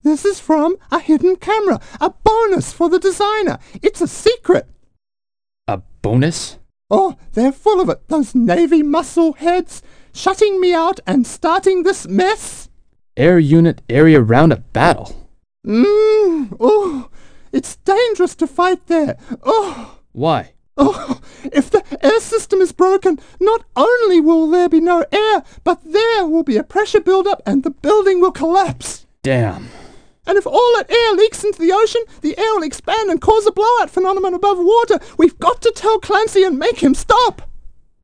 This is from a hidden camera, a bonus for the designer. It's a secret. A bonus? Oh, they're full of it, those Navy muscle heads, shutting me out and starting this mess. Air unit area roundup battle. Oh, it's dangerous to fight there. Oh. Why? Oh, if the air system is broken, not only will there be no air, but there will be a pressure build-up and the building will collapse. Damn. And if all that air leaks into the ocean, the air will expand and cause a blowout phenomenon above water. We've got to tell Clancy and make him stop.